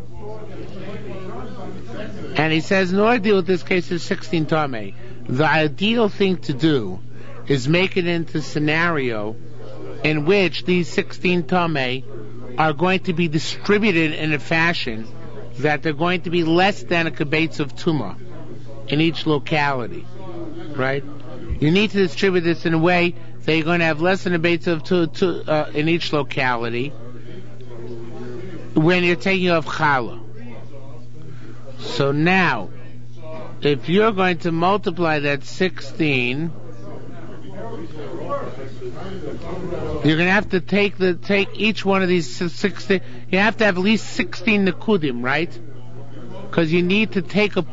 And he says, in order to deal with this case, there's 16 Tomei. The ideal thing to do is make it into a scenario in which these 16 Tomei are going to be distributed in a fashion that they're going to be less than a kibbutz of Tumah in each locality. Right? You need to distribute this in a way that you're going to have less than a kibbutz of in each locality when you're taking off challah. So now, if you're going to multiply that 16, you're going to have to take each one of these 16. You have to have at least 16 nekudim, right? Because you need to take this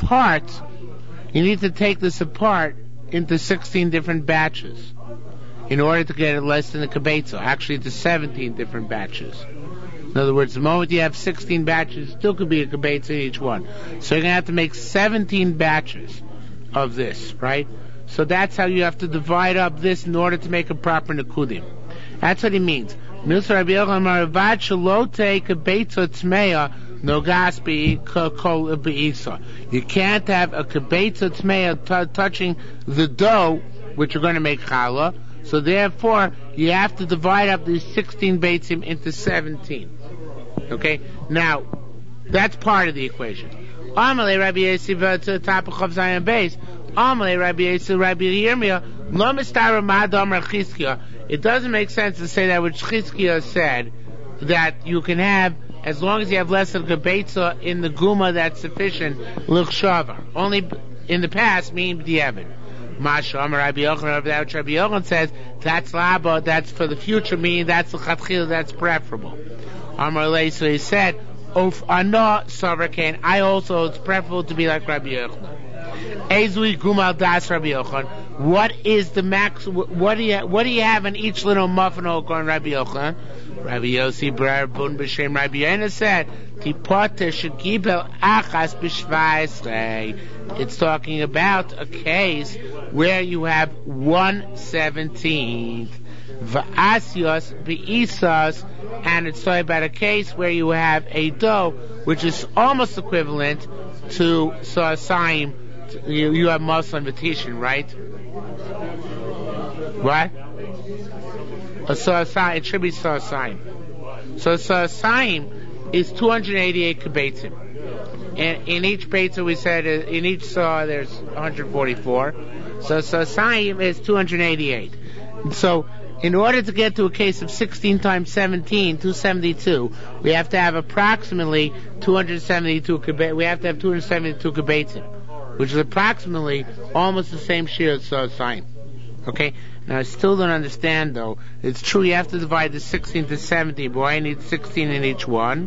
apart into 16 different batches in order to get it less than a kibbutz. Actually, to 17 different batches. In other words, the moment you have 16 batches, it still could be a kibbutz in each one. So you're going to have to make 17 batches of this, right? So that's how you have to divide up this in order to make a proper nekudim. That's what he means. You can't have a kibbutz tzmeya touching the dough, which you're going to make challah. So therefore, you have to divide up these 16 beitzim into 17. Okay? Now, that's part of the equation. Amalei Rabbi Yossi to the top of Chav Zayin base. Amalei Rabbi Yossi Rabbi Yirmiyah lo mistara ma'adam Chizkiah. It doesn't make sense to say that which Chizkiah said, that you can have, as long as you have less than a kibbutz in the guma, that's sufficient. L'chshava. Only in the past, meaning b'diavad. Masha Amar Rabbi Yochanan, Rabbi Yochanan says that's laba, that's for the future, meaning that's l'chatchila, that's preferable. Amar Lei, so he said, Of Ana Sarakain, I also, it's preferable to be like Rabbi Yochanan. Ezui Gumal Das Rabbi Yochanan. What is the max? What do you have in each little muffin on Rabbi Yochanan? Rabbi Yossi Brer Bun B'Shem Rabbi Yochanan said, Tipote Shekibel Achas B'Shvaisrei. It's talking about a case where you have 1/17 V'Asios B'Isas, and it's talking about a case where you have a dough which is almost equivalent to Sa'asayim. You have Muslim Vatishan, right? What? A Sa'asayim, it should be Sa'asayim. So Sa'asayim is 288 kibbutzim. And in each beitzah we said, in each saw there's 144. So Sa'asayim is 288. So in order to get to a case of 16 times 17, 272, we have to have approximately 272 kibbutzim. We have to have 272 kibbutzim, which is approximately almost the same share as Sa'asayim. Okay? Now I still don't understand though. It's true you have to divide the 16 to 17, but I need 16 in each one.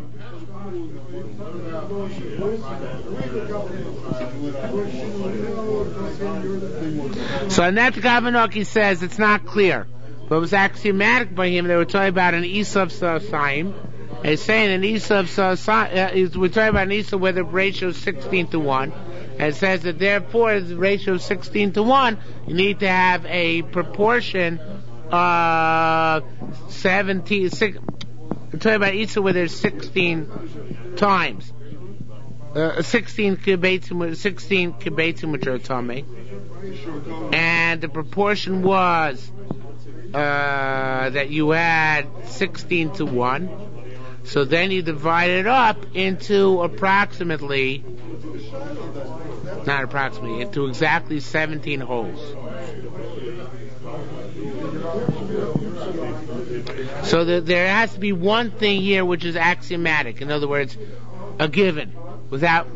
So in that Gavanok says it's not clear. But it was axiomatic by him. They were talking about an Isa of Sa'asayim. He's saying an Isa of Sa'asayim, we're talking about an Isa where the ratio is 16 to 1. And it says that therefore the ratio is 16 to 1, you need to have a proportion of 17. We're talking about Isa where there's 16 times. 16 kibbutzim which are Tomei. And the proportion was that you had 16 to 1. So then you divide it up into into exactly 17 holes. So there has to be one thing here which is axiomatic. In other words, a given. without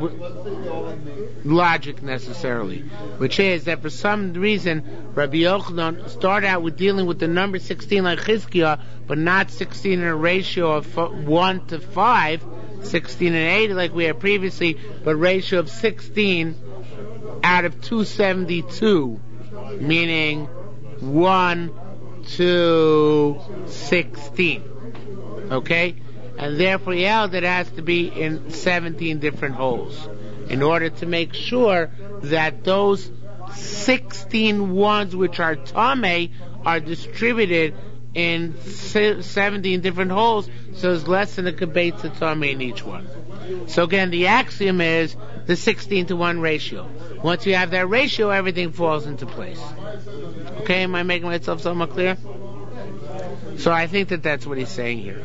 logic necessarily, which is that for some reason Rabbi Yochanan started out with dealing with the number 16 like Chizkiah, but not 16 in a ratio of 1 to 5, 16 and 8 like we had previously, but ratio of 16 out of 272, meaning 1 to 16. Okay? And therefore he held that it has to be in 17 different holes in order to make sure that those 16 ones which are tamei are distributed in 17 different holes, so there's less than a kibbutz tamei in each one. So again, the axiom is the 16 to 1 ratio. Once you have that ratio, everything falls into place. Okay, am I making myself somewhat clear? So I think that that's what he's saying here.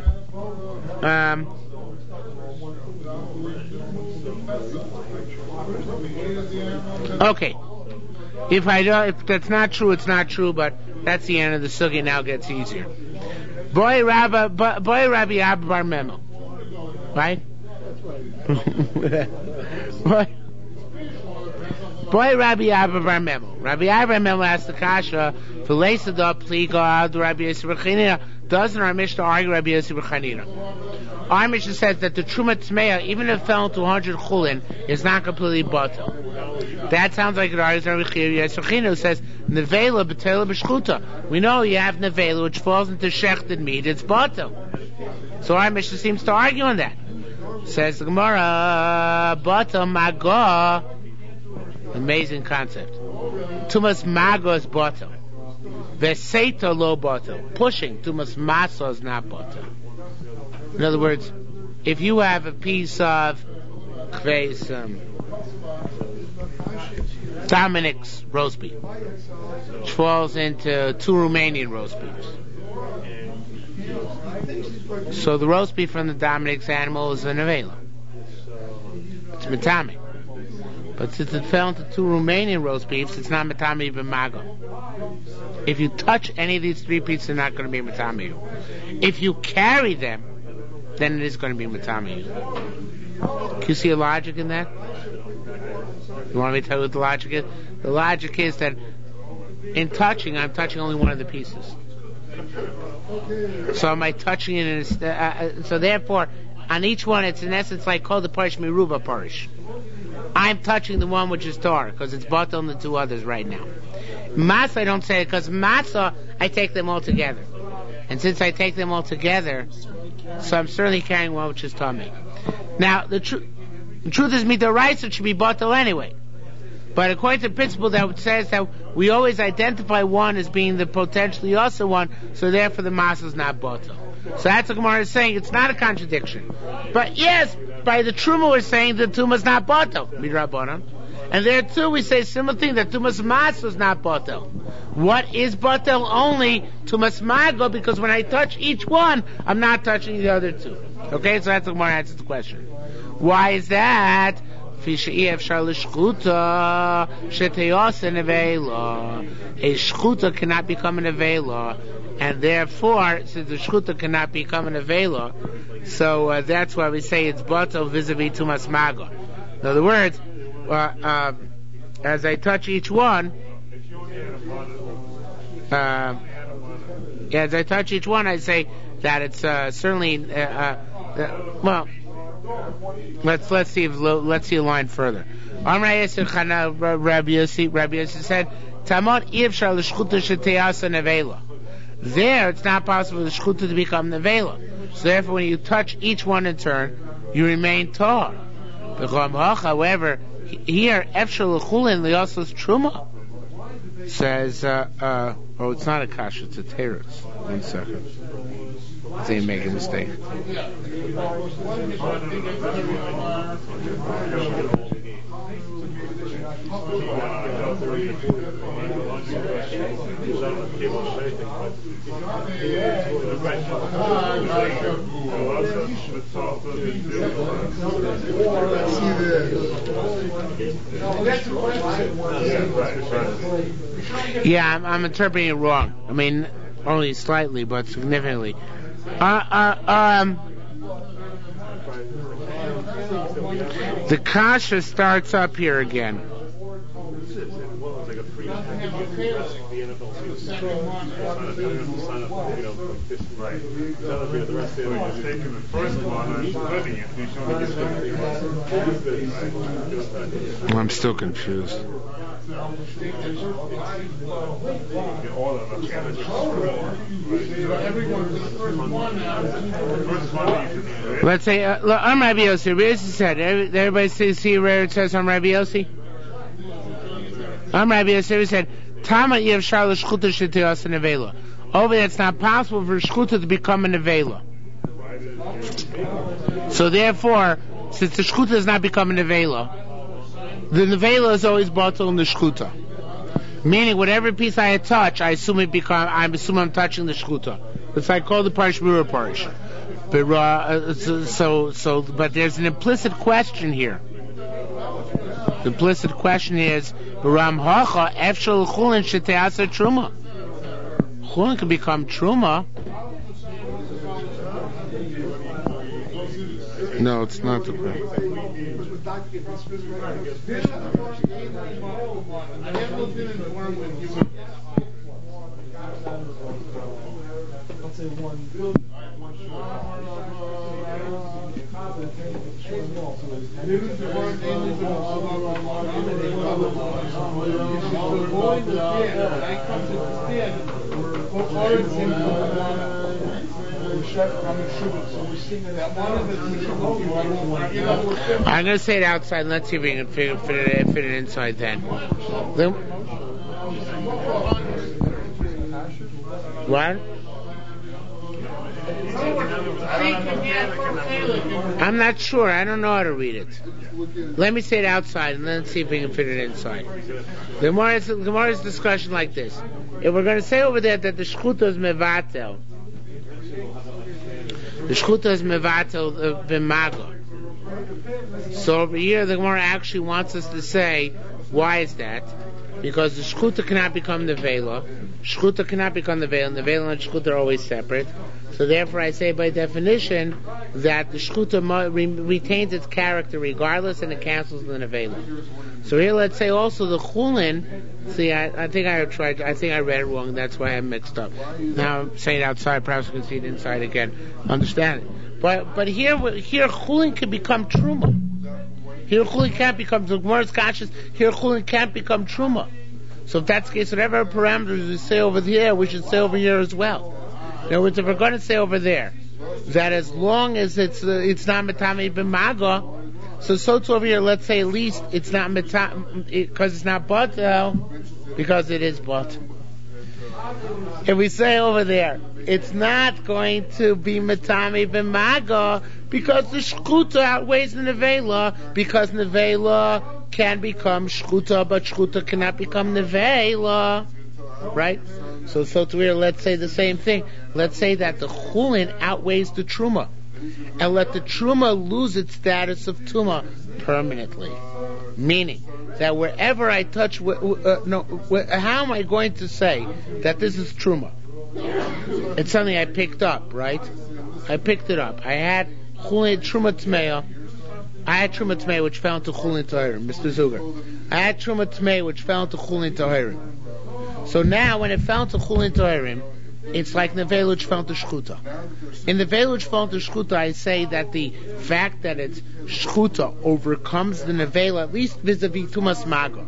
Okay. If that's not true, it's not true, but that's the end of the sugya. Now gets easier. Boy Rabbi Abba Bar Memo. Right? Boy Rabbi Abba Bar Memo. Rabbi Abba Bar Memo asked the kasha, V'leisada pliga ad Rabbi Yosef Bar Chanina. Doesn't our Mishnah argue Rabbi Yosef Bar Chanina? Our Mishnah says that the Truma Tmeya, even if it fell into 100 chulin, is not completely batel. That sounds like it argues Rabbi Yosef Bar Chanina, who says nevela b'tela b'shchuta. We know you have nevela which falls into shechted meat, it's batel. So our Mishnah seems to argue on that. Says the Gemara, batel maga. Amazing concept. Tumas maga is batel. Veseita lo batel. Pushing tumas masa is not batel. In other words, if you have a piece of Dominic's roast beef, which falls into 2 Romanian roast beefs, so the roast beef from the Dominic's animal is a nevela. It's metame. But since it fell into 2 Romanian roast beefs, it's not metame even mago. If you touch any of these 3 pieces, they're not going to be metame. If you carry them, then it is going to be metame. Can you see a logic in that? You want me to tell you what the logic is? The logic is that in touching, I'm touching only one of the pieces. So am I touching it? So therefore, on each one, it's in essence like called the parish miruba parish. I'm touching the one which is tar because it's batel on the 2 others right now. Masa, I don't say it because masa, I take them all together, and since I take them all together, so I'm certainly carrying one which is tummy. Now the truth is, midoraisa, it should be batel anyway. But according to the principle that says that we always identify one as being the potentially also one, so therefore the masa is not batel. So that's what Gemara is saying. It's not a contradiction. But yes, by the Truma we're saying the Tumah is not batel, midrabanan. And there too we say similar thing, that Tumas Masa is not batel. What is batel? Only Tumas Mago, because when I touch each one, I'm not touching the other 2. Okay, so that's the Gemara answers the question. Why is that? A shchuta cannot become an avela, and therefore, since the shchuta cannot become an avela, so that's why we say it's batel vis-a-vis tumas maga. In other words, as I touch each one, I say that it's certainly well. Let's see a line further. Rabbi Yossi said, there it's not possible for the shchuta to become nevela. So therefore, when you touch each one in turn, you remain tar. However, here efshal l'chulin lioslos truma says, it's not a kasha, it's a teretz. 1 second. I think I'm making a mistake. Yeah, I'm interpreting it wrong. I mean, only slightly, but significantly. The kasha starts up here again. I'm still confused. Let's say, I'm Rabbi Yossi. Rabbi Yossi said, everybody see where it says I'm Rabbi Yossi? I'm Rabbi Yossi said, Tama Yev Shar L'Shchuta Shetiyas Nevela. Over there, it's not possible for Shchuta to become a Nevela. So therefore, since the Shchuta does not become a Nevela, the Nevela is always batel in the Shchuta. Meaning, whatever piece I touch, I assume I'm touching the Shchuta. It's like called the Parish Brura Parish. But but there's an implicit question here. The implicit question is, Baram Hacha Efshel Chulin Sheteasa Truma. Chulin can become Truma. No, it's not the point. I'm going to say it outside and let's see if we can fit it inside then. What? I'm not sure. I don't know how to read it. Let me say it outside and then see if we can fit it inside. The Gemara's discussion like this. If we're going to say over there that the Shchuta is mevatel, b'maga. So over here, the Gemara actually wants us to say, why is that? Because the Shchuta cannot become the Vela. Shchuta cannot become the Vela, and the Vela and Shchuta are always separate. So therefore I say by definition that the Shchuta retains its character regardless and it cancels the Nevela. So here let's say also the Chulin, see I think I read it wrong, that's why I'm mixed up. Now I'm saying it outside, perhaps we can see it inside again. Understand it. But here Chulin can become Truma. Here Chulin can't become, the Gemara's conscious, here Chulin can't become Truma. So if that's the case, whatever parameters we say over here, we should say over here as well. In other words, if we're going to say over there that as long as it's not metame b'maga, so it's over here. Let's say at least it's not metame because it's not batel, because it is batel. If we say over there it's not going to be metame b'maga because the shchuta outweighs the nevela, because nevela can become shchuta, but shchuta cannot become nevela, right? So to here, let's say the same thing. Let's say that the chulin outweighs the truma, and let the truma lose its status of tuma permanently. Meaning that wherever I touch, how am I going to say that this is truma? It's something I picked up, right? I picked it up. I had chulin truma tmeya. I had truma tmeya which fell into chulin tahirim, Mr. Zuger. I had truma tmeya which fell into chulin tahirim. So now, when it fell into chulin tahirim, it's like nevela which fell into shchuta. In the nevela which fell into shchuta, I say that the fact that it's shchuta overcomes the nevela, at least vis-a-vis tumas maga.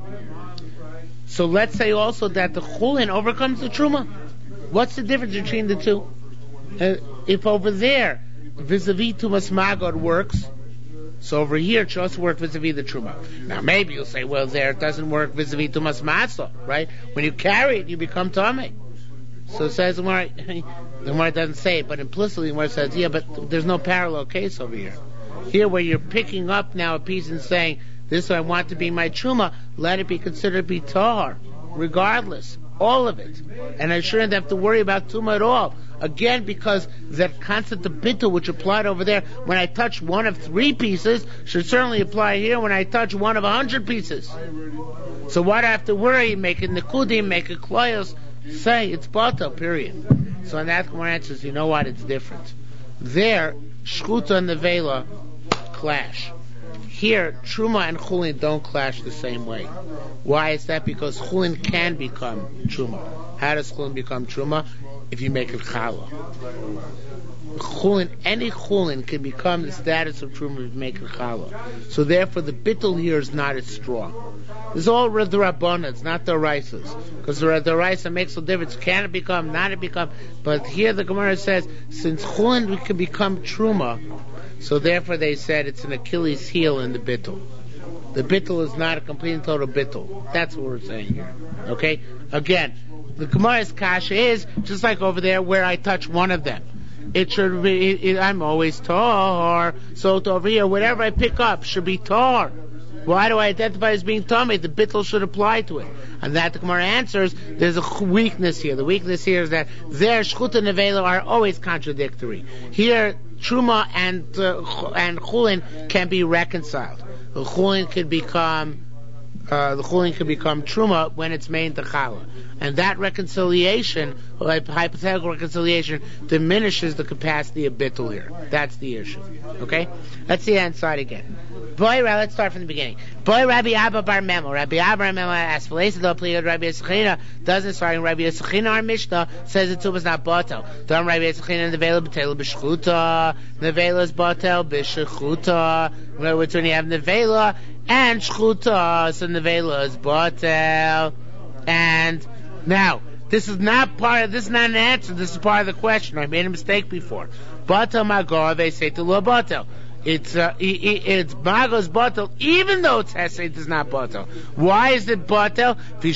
So let's say also that the chulin overcomes the truma. What's the difference between the two? If over there vis-a-vis tumas maga it works, so over here it should also work vis-a-vis the truma. Now maybe you'll say, well, there it doesn't work vis-a-vis tumas matzah, right? When you carry it, you become tamei. So it says the Gemara doesn't say it, but implicitly the Gemara says, yeah, but there's no parallel case over here. Here, where you're picking up now a piece and saying, this I want to be my truma, let it be considered to be tahar, regardless, all of it, and I shouldn't have to worry about tuma at all. Again, because that concept of bittul, which applied over there, when I touch one of 3 pieces, should certainly apply here when I touch one of 100 pieces. So why do I have to worry, make it nekudim, make it kloyos, say it's batel, period. So on that, Gemara answers, you know what, it's different. There, shchuta and nevela clash. Here, Truma and Chulin don't clash the same way. Why is that? Because Chulin can become Truma. How does Chulin become Truma? If you make it Chala. Chulin, any Chulin can become the status of Truma if you make it Chala. So therefore the bittul here is not as strong. It's all the Rabbana, it's not the Raisas. Because the Raisa makes a difference. Can it become, not it become. But here the Gemara says, since Chulin can become Truma, so therefore they said it's an Achilles heel in the bittul. The bittul is not a complete and total bittul. That's what we're saying here. Okay? Again, the Gemara's kasha is just like over there where I touch one of them. It should be, I'm always tar. So over here, whatever I pick up should be tar. Why do I identify as being tummy? The bittul should apply to it. And that the Gemara answers, there's a weakness here. The weakness here is that their shchut and nevela are always contradictory. Here, Truma and Chulin can be reconciled. The Chulin could become Truma when it's made into Chala. And that reconciliation, like hypothetical reconciliation, diminishes the capacity of bittul here. That's the issue. Okay? Let's see that inside again. Let's start from the beginning. Rabbi Abba Bar Memo. Rabbi Abba Bar Memo asks, Rabbi Yisachina doesn't start. Rabbi Yisachina, our Mishnah, says the tuba is not batel. Dam Rabbi Yisachina, the vela b'tel b'shchuta. The vela is batel b'shchuta. In other words, when you have the vela and shchuta, so the vela is batel. And now, this is not an answer, this is part of the question. I made a mistake before. Batel magor, they say to lo batel. It's magos batel, even though it's hesed, it's not batel. Why is it batel?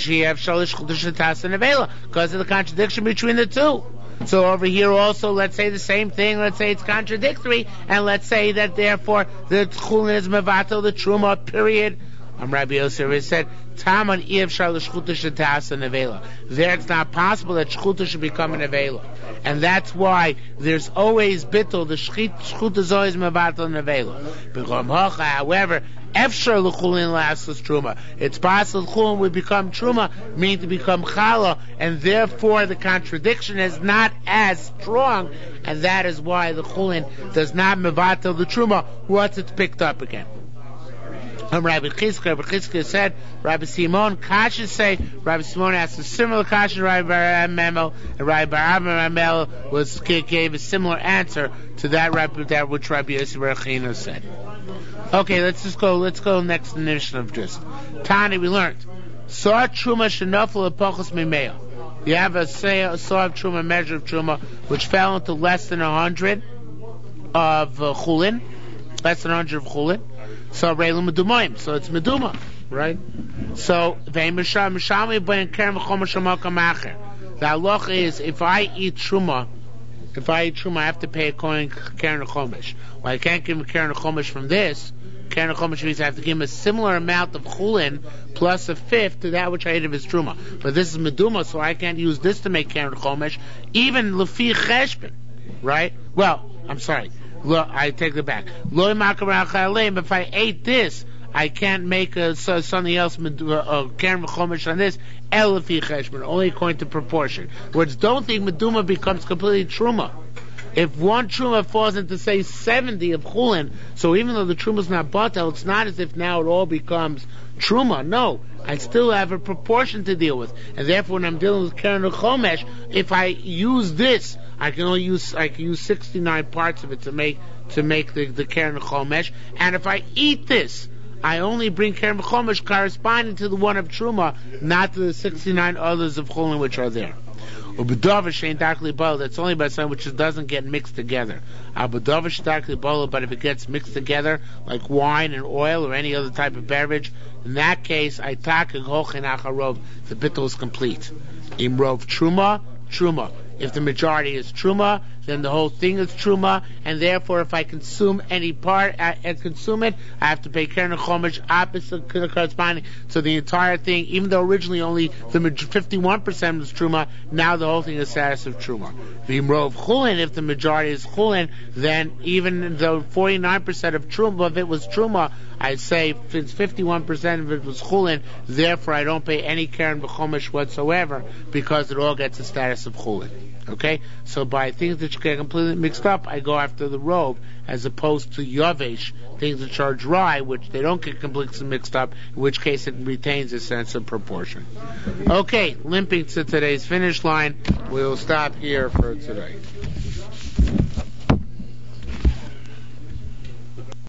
Because of the contradiction between the two. So over here also, let's say the same thing. Let's say it's contradictory, and let's say that therefore the chulin is mevatel, the truma, period. Rabbi Yosef said, "Taman iyevshar l'shchuta shetasa nevela." There, it's not possible that shchuta should become an nevela, and that's why there's always bittul. The shchuta is always mevatel nevela. However, efshar l'chulin lasses truma. It's possible chulin would become truma, meaning to become chala, and therefore the contradiction is not as strong, and that is why the chulin does not mevatel the truma once it's picked up again. Rabbi Chizkiah said, Rabbi Simon Kasha say, Rabbi Simon asked a similar question to Rabbi Bar Memo, and Rabbi Bar Memo gave a similar answer to that which Rabbi Yosef Bar Chino said. Okay, let's go next to the Mishnah of just. Tani, we learned. Saw Truma Shenofel Epochos Mimeo. You have a saw of Truma, measure of Truma, which fell into less than 100 of Chulin, less than 100 of Chulin. So Reilu Medumayim, so it's Meduma, right? So the halacha is if I eat truma, I have to pay a kohen keren chomesh. Well, I can't give him keren chomesh from this. Keren chomesh means I have to give him a similar amount of chulin plus a fifth to that which I ate of his truma. But this is Meduma, so I can't use this to make keren chomesh, even lefi cheshbon, right? Well, I'm sorry. I take it back. If I ate this, I can't make something else, keren chomesh on this, elefi cheshbon, only according to proportion. Words, don't think meduma becomes completely truma. If one truma falls into, say, 70 of chulin, so even though the truma is not batel, it's not as if now it all becomes truma. No, I still have a proportion to deal with, and therefore when I'm dealing with keren chomesh, if I use this, I can use 69 parts of it to make the keren chomesh, and if I eat this, I only bring keren chomesh corresponding to the one of truma, not to the 69 others of chulin which are there. That's only by something which doesn't get mixed together. But if it gets mixed together, like wine and oil or any other type of beverage, in that case, the bittul is complete. Imrov truma. If the majority is truma, then the whole thing is truma, and therefore if I consume any part and consume it, I have to pay keren chomesh opposite corresponding to the entire thing, even though originally only the 51% was truma, now the whole thing is status of truma. V'imrov chulin, if the majority is chulin, then even though 49% of it was truma, I say since 51% of it was chulin, therefore I don't pay any keren chomesh whatsoever, because it all gets the status of chulin. Okay? So by things that get completely mixed up, I go after the rove, as opposed to yavesh, things which are dry, which they don't get completely mixed up, in which case it retains a sense of proportion. Okay, limping to today's finish line. We'll stop here for today.